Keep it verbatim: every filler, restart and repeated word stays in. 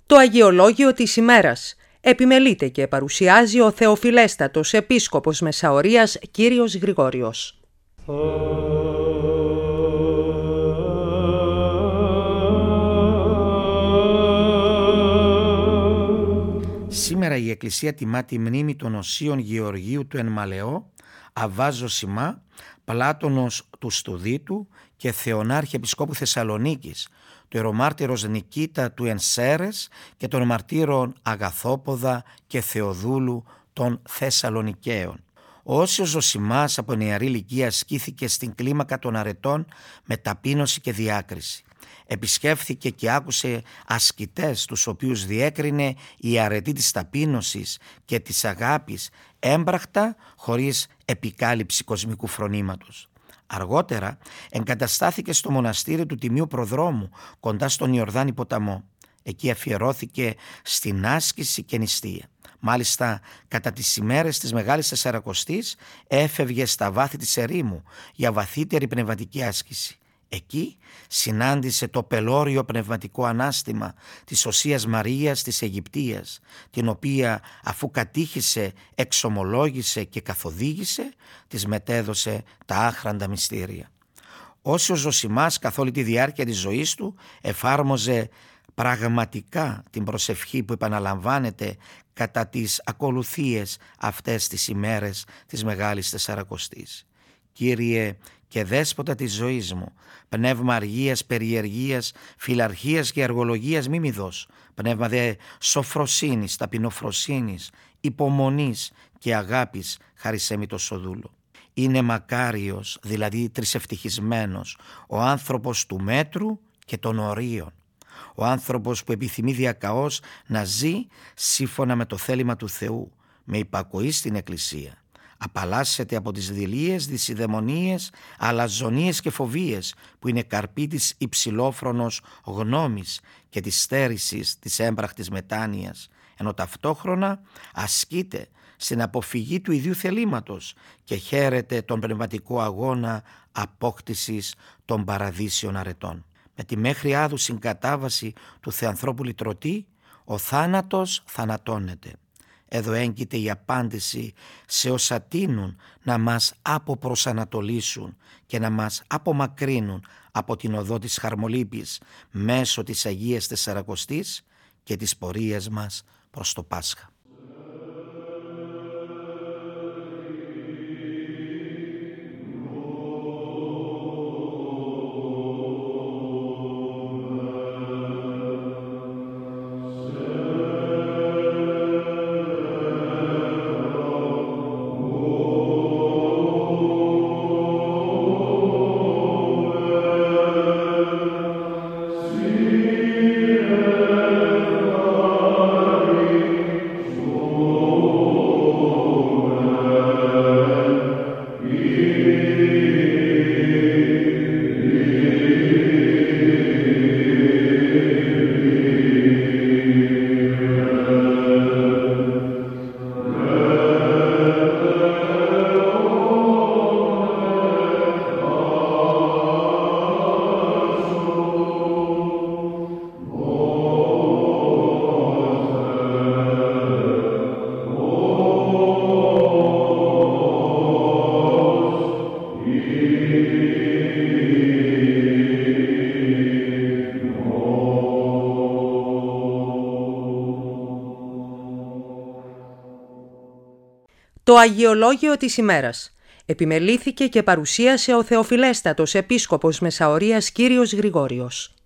Το Αγιολόγιο της ημέρας επιμελείται και παρουσιάζει ο Θεοφιλέστατος Επίσκοπος Μεσαωρίας Κύριος Γρηγόριος. Σήμερα η Εκκλησία τιμά τη μνήμη των Οσίων Γεωργίου του Ενμαλεώ, Αββά Ζωσιμά, Πλάτωνος του Στουδίτου και Θεονάρχη Επισκόπου Θεσσαλονίκης, του ιερομάρτυρος Νικήτα του Ενσέρες και των μαρτύρων Αγαθόποδα και Θεοδούλου των Θεσσαλονικαίων. Ο Όσιος Ζωσιμάς από νεαρή ηλικία ασκήθηκε στην κλίμακα των αρετών με ταπείνωση και διάκριση. Επισκέφθηκε και άκουσε ασκητές τους οποίους διέκρινε η αρετή της ταπείνωσης και της αγάπης έμπραχτα χωρίς επικάλυψη κοσμικού φρονήματος. Αργότερα εγκαταστάθηκε στο μοναστήρι του Τιμίου Προδρόμου κοντά στον Ιορδάνη ποταμό. Εκεί αφιερώθηκε στην άσκηση και νηστεία. Μάλιστα κατά τις ημέρες της Μεγάλης Τεσσαρακοστής έφευγε στα βάθη της ερήμου για βαθύτερη πνευματική άσκηση. Εκεί συνάντησε το πελώριο πνευματικό ανάστημα της Οσίας Μαρίας της Αιγυπτίας, την οποία αφού κατήχησε, εξομολόγησε και καθοδήγησε, της μετέδωσε τα άχραντα μυστήρια. Όσιος Ζωσιμάς καθ' όλη τη διάρκεια της ζωής του εφάρμοζε πραγματικά την προσευχή που επαναλαμβάνεται κατά τις ακολουθίες αυτές τις ημέρες της Μεγάλης Τεσσαρακοστής. Κύριε και δέσποτα της ζωής μου, πνεύμα αργίας, περιεργίας, φιλαρχίας και αργολογίας μη μη δώσ, πνεύμα δε σοφροσύνης, ταπεινοφροσύνης, υπομονής και αγάπης χάρισέ μη το σοδούλο. Είναι μακάριος, δηλαδή τρισευτυχισμένος, ο άνθρωπος του μέτρου και των ορίων. Ο άνθρωπος που επιθυμεί διακαώς να ζει σύμφωνα με το θέλημα του Θεού, με υπακοή στην Εκκλησία. Απαλλάσσεται από τις δειλίες, δυσιδαιμονίες, αλαζονίες και φοβίες που είναι καρπή της υψηλόφρονος γνώμης και της στέρησης της έμπραχτης μετάνοιας, ενώ ταυτόχρονα ασκείται στην αποφυγή του ιδίου θελήματος και χαίρεται τον πνευματικό αγώνα απόκτησης των παραδείσιων αρετών. Με τη μέχρι άδου συγκατάβαση του Θεανθρώπου λυτρωτή, ο θάνατος θανατώνεται. Εδώ έγκυται η απάντηση σε όσα τείνουν να μας αποπροσανατολίσουν και να μας απομακρύνουν από την οδό της χαρμολύπης μέσω της Αγίας Τεσσαρακοστής και της πορείας μας προς το Πάσχα. Το Αγιολόγιο της ημέρας επιμελήθηκε και παρουσίασε ο Θεοφιλέστατος Επίσκοπος Μεσαωρίας Κύριος Γρηγόριος.